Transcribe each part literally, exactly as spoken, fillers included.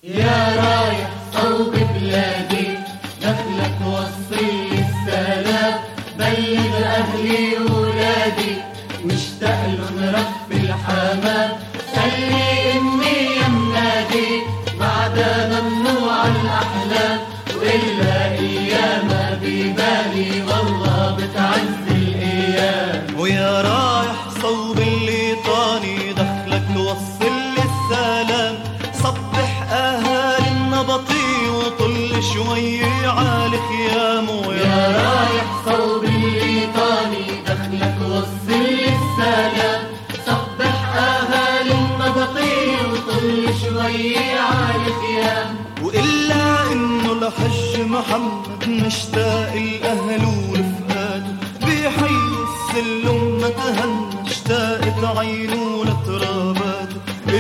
يا رايح صوب بلادي دخلك وصل السلام، بلغ أهلي ولادي مشتاق لهم رب الحمام. خلي أمي يا منادي بعدها ممنوع الأحلام، وإلا أيامها ببالي والله بتعز الأيام. ويا رايح صوب الليطاني دخلك وصل السلام، صبح أهالي النبطي وطل شوي عالي خيامه. يا رايح صوب الليطاني دخلك وصل السلام، صبح أهالي النبطي وطل شوي عالي خيام. وإلا إنه لحج محمد مشتاق الأهل ورفقاته، بحي السلم ما تهنى اشتاقت عينه لتراباته.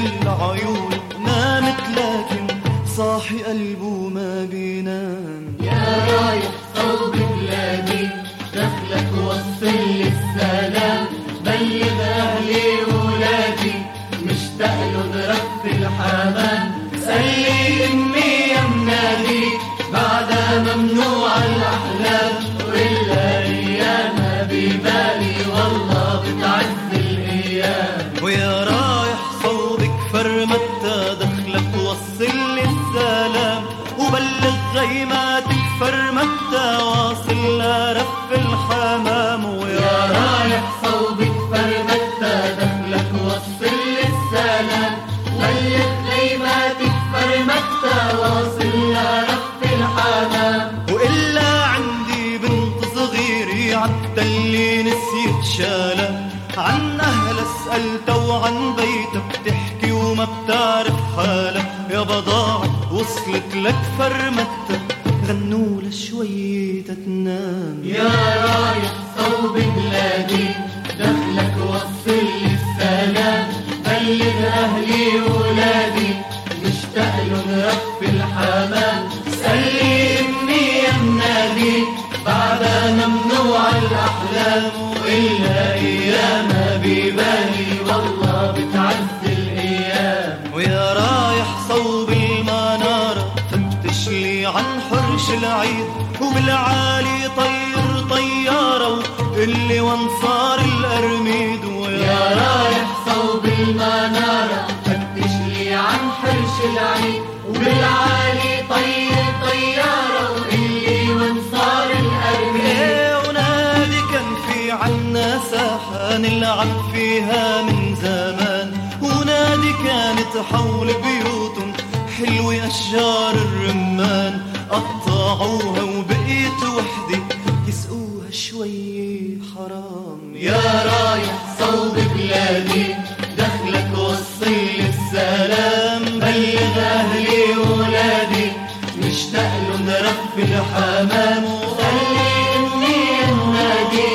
العيون نامت لكن صاحي قلبه ما بينام. يا رايح صوب بلادي دخلك وصل السلام، بلغ أهلي ولادي مشتاق لهم رب الحمام. خلي أمي يا منادي بعدها ممنوع الأحلام، وإلا أيامها ببالي والله بتعز الأيام. ويا رايح صوبك فرمتة دخلك وصل السلام، وبلغ غيماتك فرمتة واصل لرف الحمام. ويا رايح صوبك فرمتة دخلك وصل السلام، بلغ غيماتك فرمتة واصل لرف الحمام. وإلا عندي بنت صغيرة عالتلي نسيت شالها، عن أهلها سألتها وعن بيتها بتحكي وما بتعرف حالها. يا بضاعة وصلت لك فرمتها غنوا شوي تتنام. يا رايح صوب بلادي دخلك وصل السلام، بلغ أهلي ولادي مشتاق لهم رب الحمام. خلي أمي يا منادي بعدها ممنوع الأحلام، وإلا أيامها ببالي والله بتعز الأيام. ويا رايح صوب المنارة فتش لي عن حرش العيد، وبالعالي طير طيارة اللي وانصار الأرميد. يا رايح صوب المنارة فتش لي عن حرش العيد، وبالعالي طير طيارة واللي وانصار الأرميد. ونادي كان في عنا ساحة نلعب فيها من زمان، ونادي كانت حول بيوتهم حلوة أشجار الرمان. قطعوها وبقيت وحدي يسقوها شوي حرام. يا رايح صوب بلادي دخلك وصل السلام، بلغ أهلي ولادي مشتاق لهم رب الحمام. خلي أمي يا منادي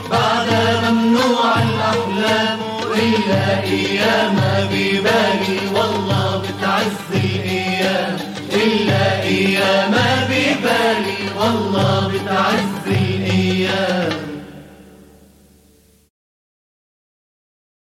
بعدها ممنوع الأحلام، وإلا أيامها ببالي والله بتعز الأيام. إلا أيامها